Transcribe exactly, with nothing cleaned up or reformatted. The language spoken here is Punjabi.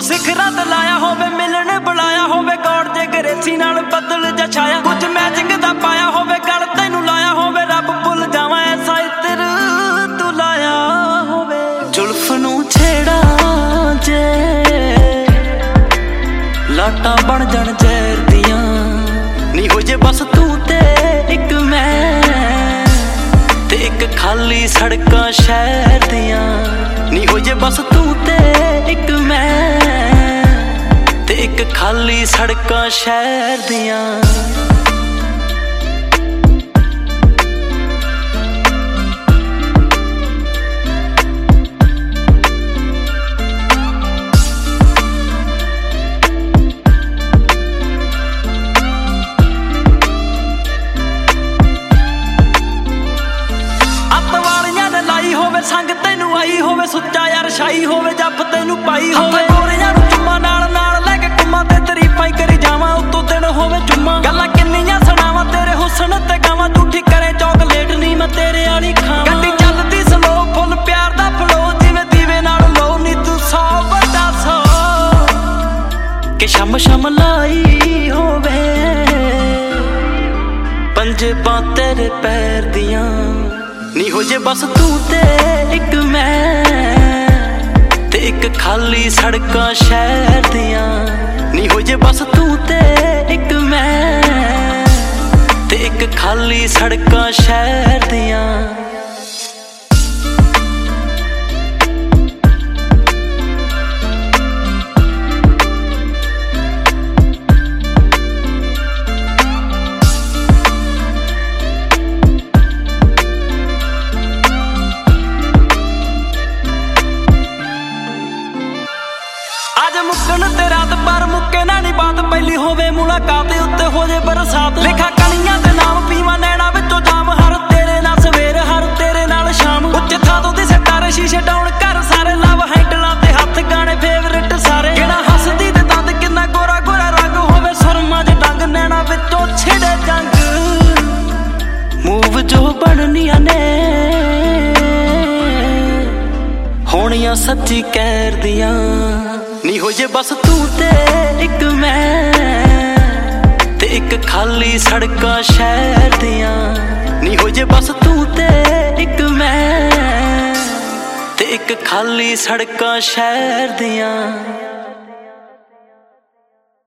ਸਿਖਰਾਂ ਤੇ ਲਾਇਆ ਹੋਵੇ ਮਿਲਣ ਬੁਲਾਇਆ ਹੋਵੇ ਗੌੜ ਜੇ ਗਰੇਸੀ ਨਾਲ ਬੱਦਲ ਜਾ ਛਾਇਆ ਕੁਝ ਮੈਚਿੰਗ ਦਾ ਪਾਇਆ ਹੋਵੇ ਗਲ ਤੈਨੂੰ ਲਾਇਆ ਹੋਵੇ ਰੱਬ ਭੁੱਲ ਜਾਵਾਂ ਐਸਾ ਇਤਰ ਤੂੰ ਲਾਇਆ ਹੋਵੇ ਜ਼ੁਲਫ ਨੂੰ ਛੇੜਾ ਜੇ ਲਾਟਾਂ ਬਣ ਜਾਣ ਜ਼ਹਿਰ ਦੀਆਂ ਨੀ ਹੋ ਜੇ ਬਸ ਤੂੰ ਤੇ ਇੱਕ ਮੈਂ ਤੇ ਇੱਕ ਖਾਲੀ ਸੜਕਾਂ ਸ਼ਹਿਰ ਦੀਆਂ ਨੀ ਹੋ ਜੇ ਬਸ ਤੂੰ ਤੇ ਇੱਕ ਮੈਂ ਤੇ ਇੱਕ ਖਾਲੀ ਸੜਕਾਂ ਸ਼ਹਿਰ ਦੀਆਂ ਸੰਗ ਤੈਨੂੰ ਆਈ ਹੋਵੇ ਸੁੱਚਾ ਯਾਰ ਸ਼ਾਈ ਹੋਵੇ ਜੱਫ ਤੈਨੂੰ ਪਾਈ ਹੋਵੇ ਗੋਰਿਆਂ ਨੂੰ ਚੁੰਮਾਂ ਨਾਲ ਨਾਲ ਲੈ ਕੇ ਕੁੰਮਾਂ ਤੇ ਤਾਰੀਫਾਂ ਹੀ ਕਰੀ ਜਾਵਾਂ ਉੱਤੋਂ ਦਿਨ ਹੋਵੇ ਜੁੰਮਾਂ ਗੱਲਾਂ ਕਿੰਨੀਆਂ ਸੁਣਾਵਾਂ ਤੇਰੇ ਹੁਸਨ ਤੇ ਗਾਵਾਂ ਝੂਠੀ ਕਰੇ ਚੌਕਲੇਟ ਨਹੀਂ ਮੈਂ ਤੇਰੇ ਵਾਲੀ ਖਾਵਾਂ ਗੱਡੀ ਚੱਲਦੀ ਸਲੋ ਫੁੱਲ ਪਿਆਰ ਦਾ ਫਲੋ ਜਿਵੇਂ ਦੀਵੇ ਨਾਲ ਲੋ ਨੀ ਤੂੰ ਸੌ ਵੱਡਾ ਸੌ ਕਿ ਸ਼ਮ ਸ਼ਮ ਲਾਈ ਹੋਵੇ ਪੰਜੇ ਬਾਂ ਤੇਰੇ ਪੈਰ ਦੀਆਂ ਨੀ ਹੋ ਜੇ ਬਸ ਤੂੰ ਤੇ ਇੱਕ ਮੈਂ ਤੇ ਇੱਕ ਖਾਲੀ ਸੜਕਾਂ ਸ਼ਹਿਰ ਦੀਆਂ ਨੀ ਹੋ ਜੇ ਬਸ ਤੂੰ ਤੇ ਇੱਕ ਮੈਂ ਤੇ ਇੱਕ ਖਾਲੀ ਸੜਕਾਂ ਸ਼ਹਿਰ ਦੀਆਂ ਮੁੱਕਣ ਤੇ ਰਾਤ ਪਰ ਮੁੱਕੇ ਨਾ ਨੀ ਬਾਤ ਪਹਿਲੀ ਹੋਵੇ ਮੁਲਾਕਾਤ ਉੱਤੇ ਹੋ ਜੇ ਬਰਸਾਤ ਲਿਖਾ ਕਣੀਆਂ ਦੇ ਨਾਮ ਪੀਵਾਂ ਨੈਣਾ ਵਿੱਚੋਂ ਜਾਮ ਹਰ ਤੇਰੇ ਨਾਲ ਸਵੇਰ ਹਰ ਤੇਰੇ ਨਾਲ ਸ਼ਾਮ ਉੱਚ ਥਾਂ ਤੋਂ ਦਿਸੇ ਤਾਰੇ ਸ਼ੀਸ਼ੇ ਡਾਉਣ ਘਰ ਸਾਰੇ ਲਵ ਹੈਂਡਲਾਂ ਤੇ ਹੱਥ ਗਾਣੇ ਫੇਵਰਿਟ ਸਾਰੇ ਕਿਹੜਾ ਹੱਸਦੀ ਤੇ ਦੰਦ ਕਿੰਨਾ ਗੋਰਾ ਗੋਰਾ ਰੰਗ ਹੋਵੇ ਸੁਰਮਾ ਚ ਡੰਗ ਨੈਣਾ ਵਿੱਚੋਂ ਛਿੜੇ ਜੰਗ ਮੂਵ ਜੋ ਬਣਨੀਆਂ ਨੇ ਹੋਣੀਆਂ ਸੱਚੀ ਕਹਿਰ ਦੀਆਂ ਨੀ ਹੋ ਜੇ ਬਸ ਤੂੰ ਤੇ ਇੱਕ ਮੈਂ ਤੇ ਇੱਕ ਖਾਲੀ ਸੜਕਾਂ ਸ਼ਹਿਰ ਦੀਆਂ ਨੀ ਹੋ ਜੇ ਬਸ ਤੂੰ ਤੇ ਇੱਕ ਮੈਂ ਤੇ ਇੱਕ ਖਾਲੀ ਸੜਕਾਂ ਸ਼ਹਿਰ ਦੀਆਂ।